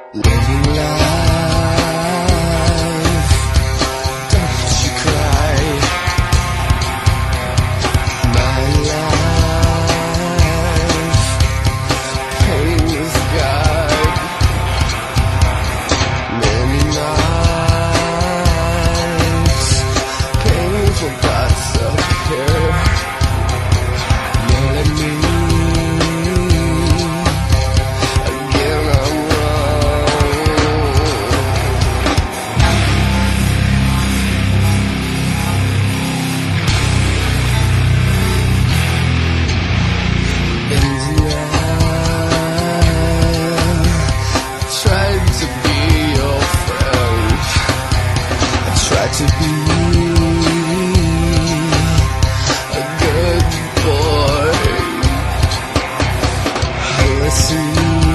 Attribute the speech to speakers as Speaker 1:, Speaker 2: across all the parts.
Speaker 1: living life. Don't you cry, my life. Pain with God, many nights. Painful thoughts appear. Yell at me. To be a good boy, listen,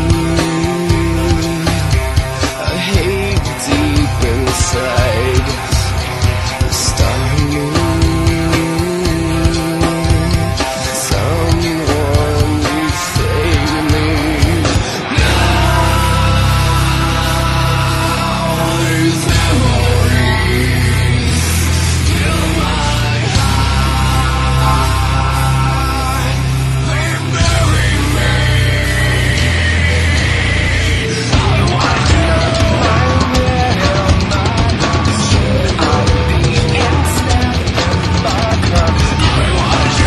Speaker 1: I hate deep inside, starting someone betray me. Now these memories fill my heart, they bury me. I want to know should I be instead of vodka? I want to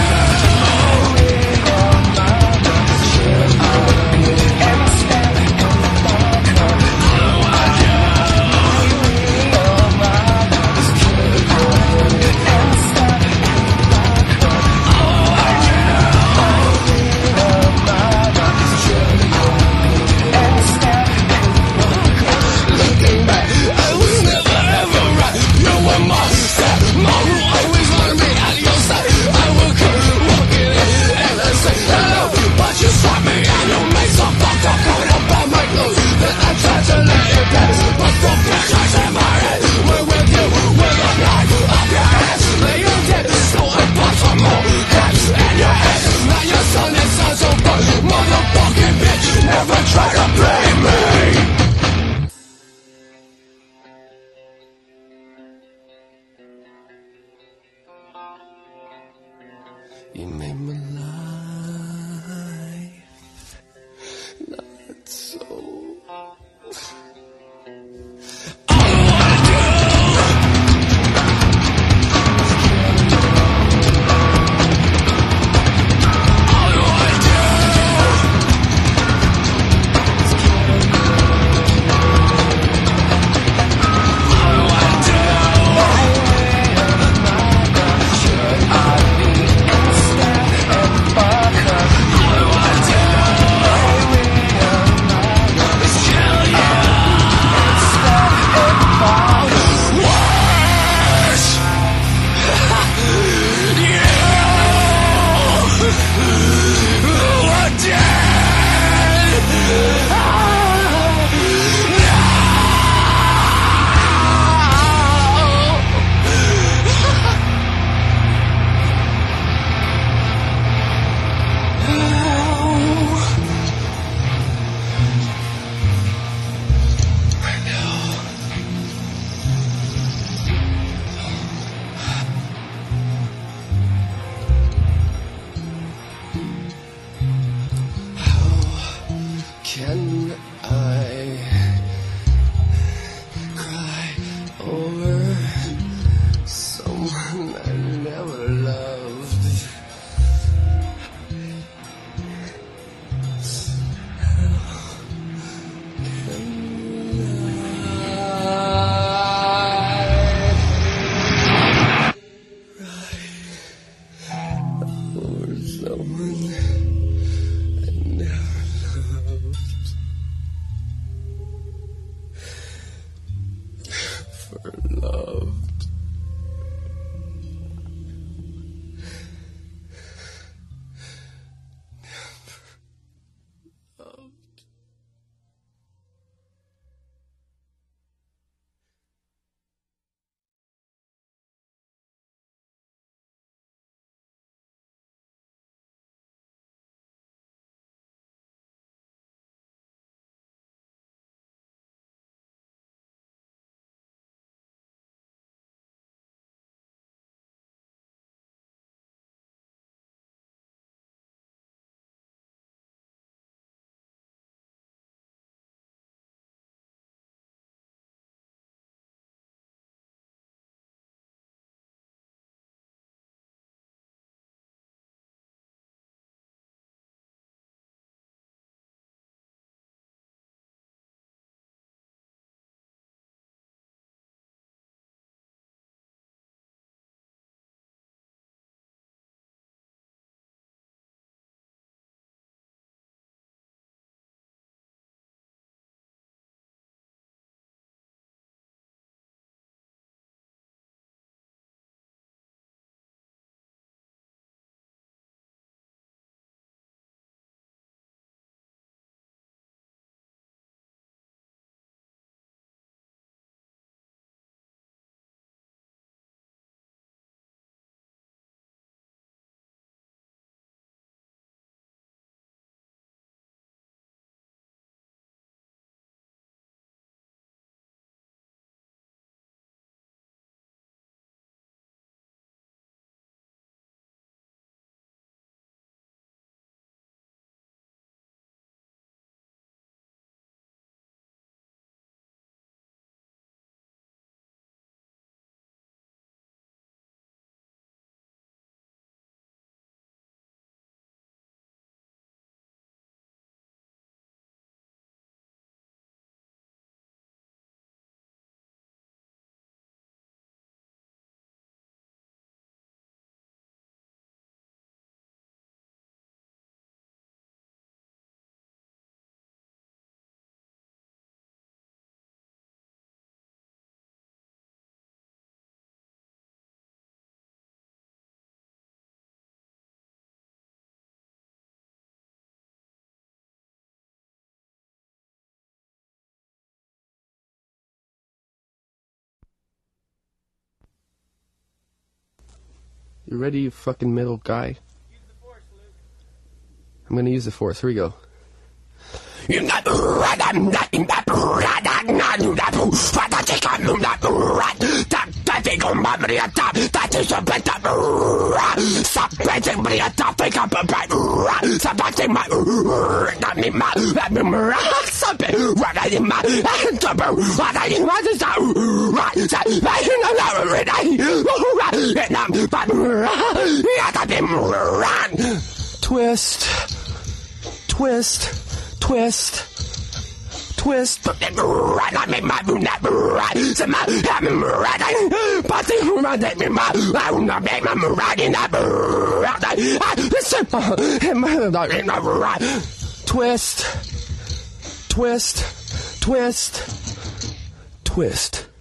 Speaker 1: know should I be instead of vodka? I want to looking back, I was never ever right. You were my stepmom who always wanted me at your side. I will come walking in and I say hello, but you slap me and you make some fucked up comment about my clothes. Then I tried to let it pass, but the pictures in my head were with you with a knife up your ass. Lay you dead, so I bought some more caps in your head. Now your son is such a fuck, motherfucking bitch. Never try to blame me. You made my life not so. I want to
Speaker 2: You ready, you fucking middle guy? I'm gonna use the force. Here we go. Twist. Twist. Twist. Twist. Twist. Twist. Twist. Twist.